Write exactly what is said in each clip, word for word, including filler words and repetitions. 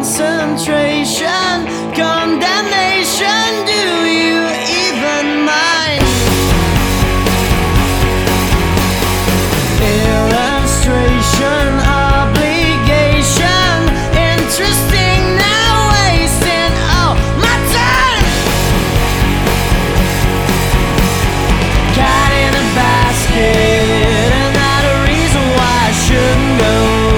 concentration, condemnation. Do you even mind? Illustration, obligation, interesting, now wasting all my time. Cat in a basket, not a reason why I shouldn't go.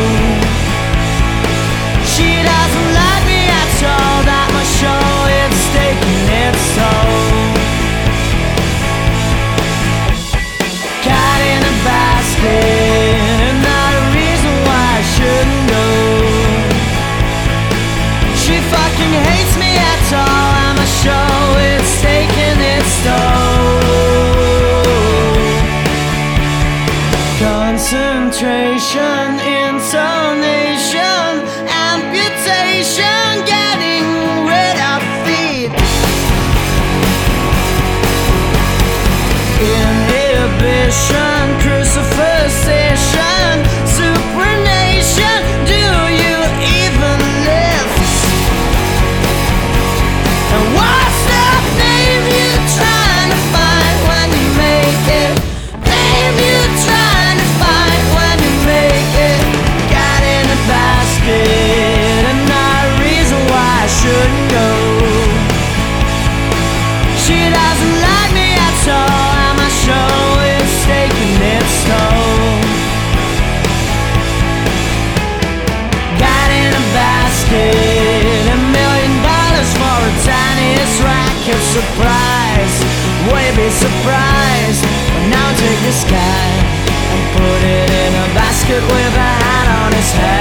She doesn't like me at all, that much show, it's taking its toll. Cat in a basket, not a reason why I shouldn't go. She fucking hates me at all, I'm a show, it's taking its toll. Concentration, intonation, amputation, getting rid of feet. Inhibition, crucifixion, supernation. Do you even lift? And what's the name you're trying to find when you make it? Name you're trying to find when you make it. Got in a basket, and not a reason why I shouldn't go. She doesn't like me at all, I'm a show, it's taking its toll. Got in a basket, a million dollars for a tiniest racket. Surprise, would you be surprised? But now take this guy and put it in a basket with a hat on his head.